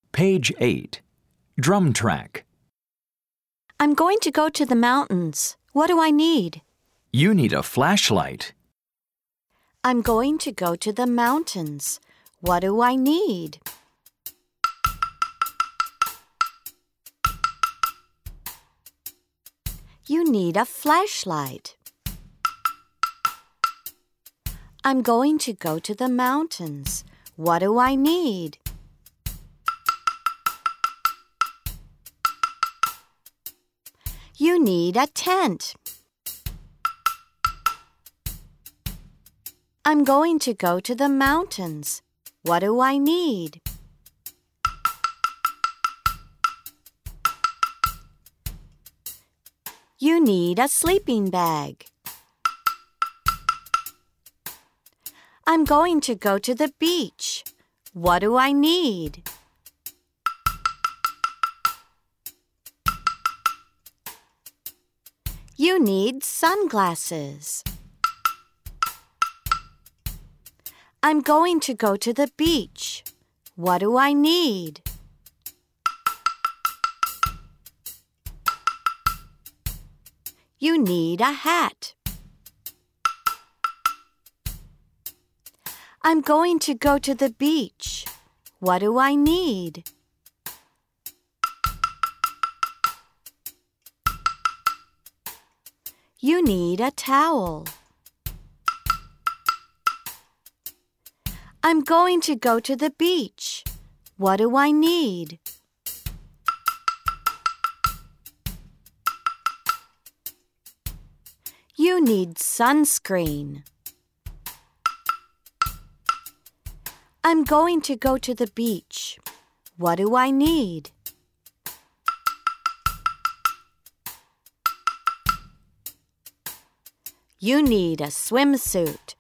Page 8. Drum track. I'm going to go to the mountains. What do I need? You need a flashlight. I'm going to go to the mountains. What do I need? You need a flashlight. I'm going to go to the mountains. What do I need? You need a tent. I'm going to go to the mountains. What do I need? You need a sleeping bag. I'm going to go to the beach. What do I need? You need sunglasses. I'm going to go to the beach. What do I need? You need a hat. I'm going to go to the beach. What do I need? You need a towel. I'm going to go to the beach. What do I need? You need sunscreen. I'm going to go to the beach. What do I need? You need a swimsuit.